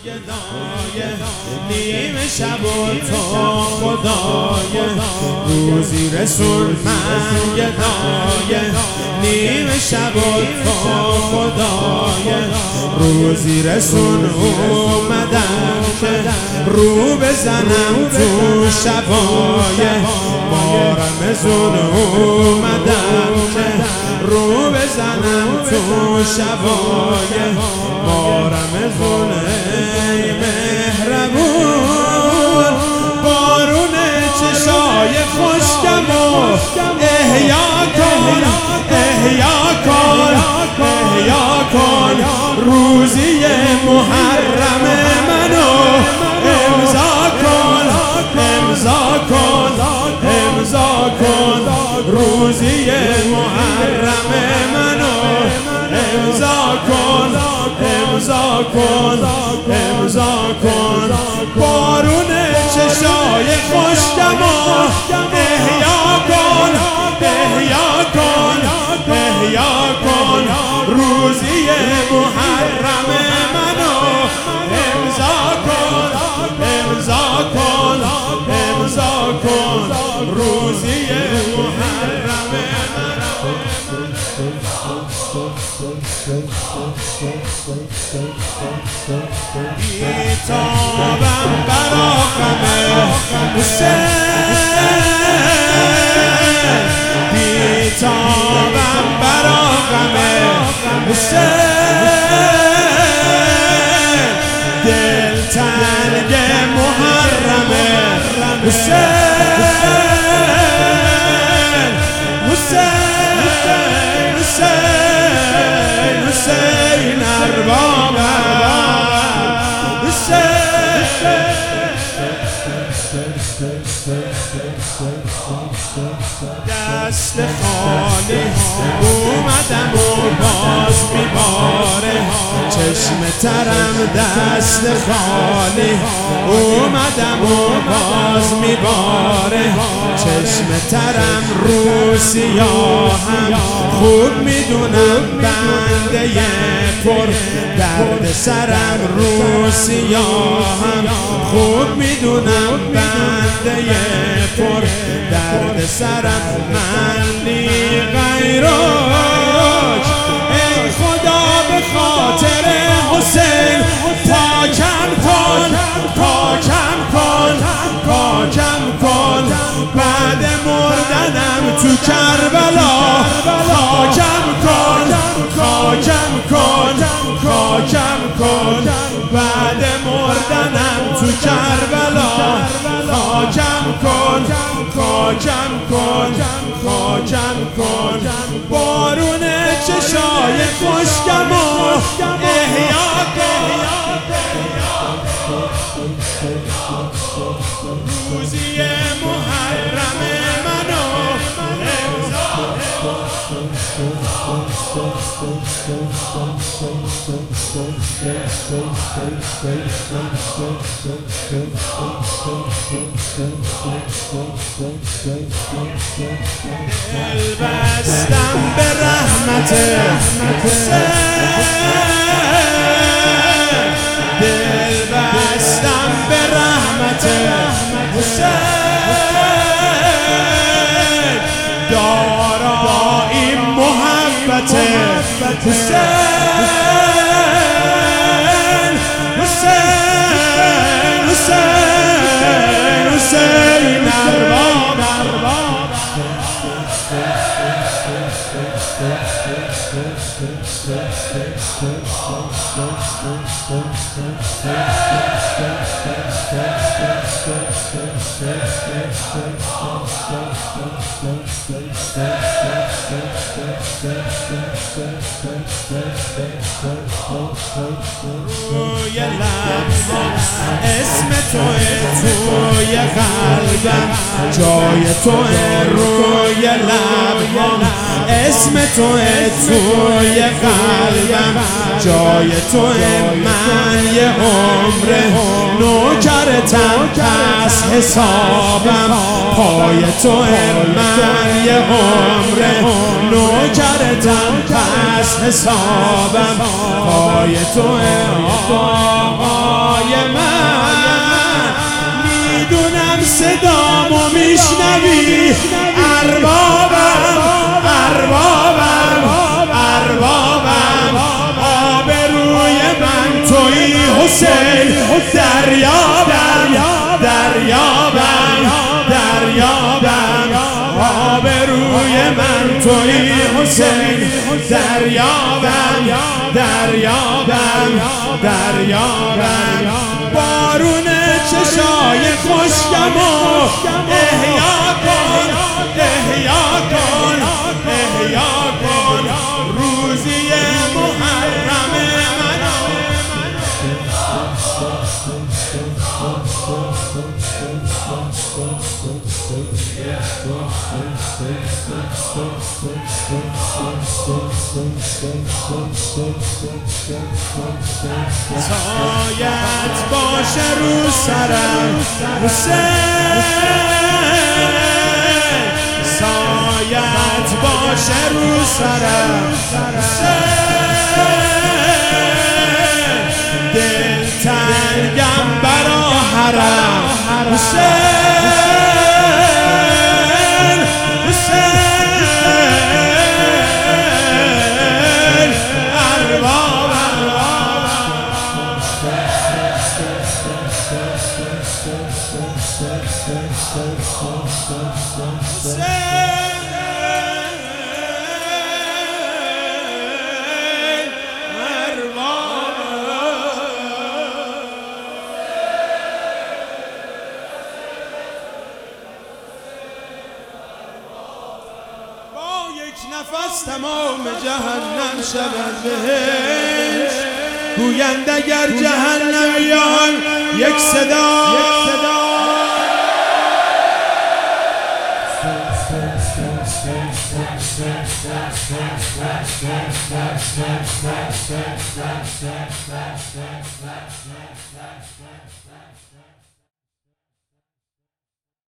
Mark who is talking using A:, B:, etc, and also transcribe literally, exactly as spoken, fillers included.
A: گدای نیمه شب و تو خدای روزی رسون من گدای نیمه شب و تو خدای روزی رسون اومدم که رو بزنم تو شبای مارم زون اومدم که رو بزنم تو شبای مارم زون ای مهربون بارون چشای خشکم و احیا کن احیا کن احیا کن روزی محرم منو امضا کن امضا کن امضا کن روزی محرم منو امضا کن امضا کن امضا کن بارون چشای خشکم احیا کن احیا کن احیا کن روزی محرم منو امضا کن امضا کن امضا کن روزی محرم منو بیتابم برا غم حسین بیتابم برا غم حسین دل تنگ محرم حسین حسین حسین حسین اربابم دست خالی اومدم و باز میباره چشم ترم دست خالی اومدم و باز میباره چشم ترم رو سیاهم خوب میدونم بنده پر درد سرم رو سیاهم خوب میدونم بنده پر درد سرم من لی غیرک ای خدا به خاطر حسین پاکم کن پاکم کن پاکم کن بعد مردنم تو کربلا خاکم کن خاکم کن خاکم کن بعد مردنم تو کربلا خاکم کن خاکم کن خاکم کن بارون چشای خشکم و احیا کن روزی محرم منو امضا دل بستم به رحمت حسین دل بستم به رحمت حسین دارای محبت حسین حسین حسین حسین ارباب روی لب اسم توی توی قلبم جای توی روی لب اسم توی توی قلبم جای توی من یه عمر نوکرتم پس حسابم پای توی من یه عمر نوکرتم پس حسابم پای توی آقای اربابم اربابم اربابم آبروی من تویی حسین دریابم دریابم دریابم آبروی من تویی حسین دریابم دریابم دریابم بارون چشای خشکمو احیا کن احیا کن احیا کن روزی محرم منو سایت باشه رو سرم حسین سایت باشه رو سرم حسین دل تنگم برا حرم حسین نفس تمام جهنم شود بهش گویند اگر جهنمیان یک صدا